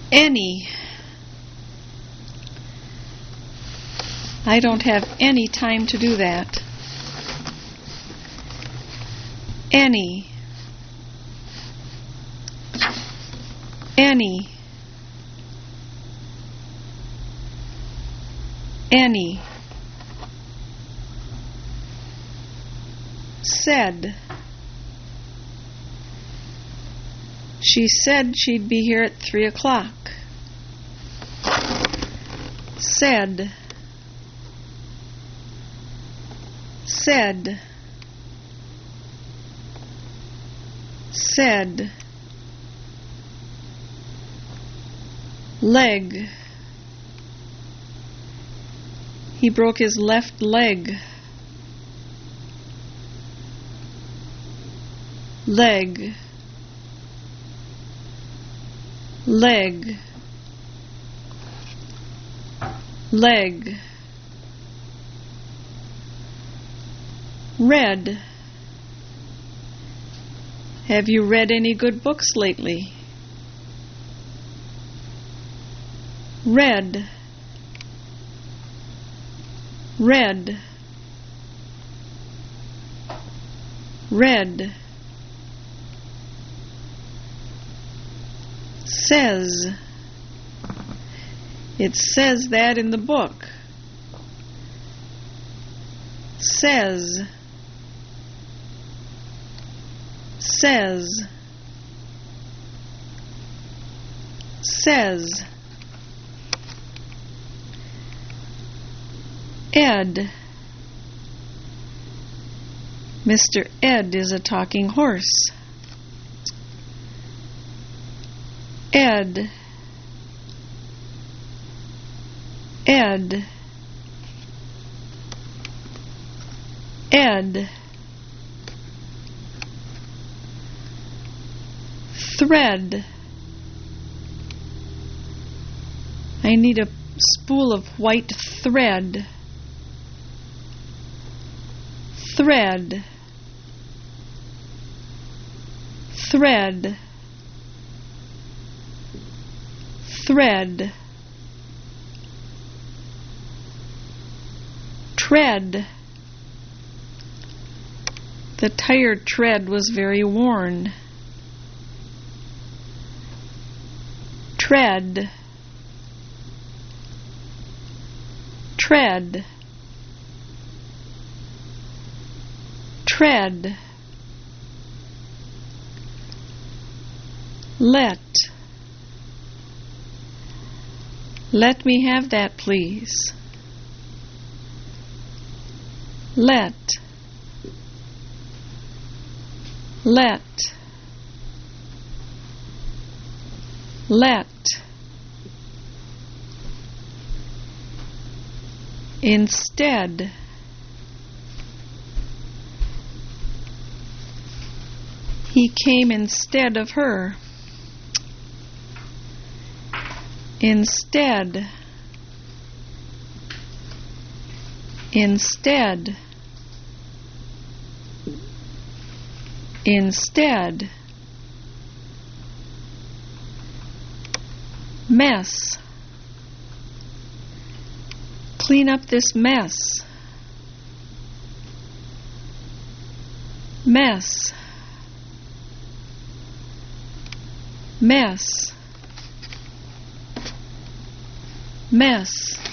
Any. I don't have any time to do that. Any. Any. Any. Said. She said she'd be here at 3 o'clock. Said. Said. Said. Leg. He broke his left leg. Leg. Leg. Leg. Read. Have you read any good books lately? Read. Read. Read. Says. It says that in the book. Says. Says. Says. Ed. Mr. Ed is a talking horse. Ed. Ed. Ed. Thread. I need a spool of white thread. Thread. Thread. Thread. Tread. The tire tread was very worn. Tread. Tread. Tread. Let. Let me have that, please. Let. Let. Let. Instead. He came instead of her. Instead. Instead. Instead. Mess. Clean up this mess. Mess. Mess. Mess.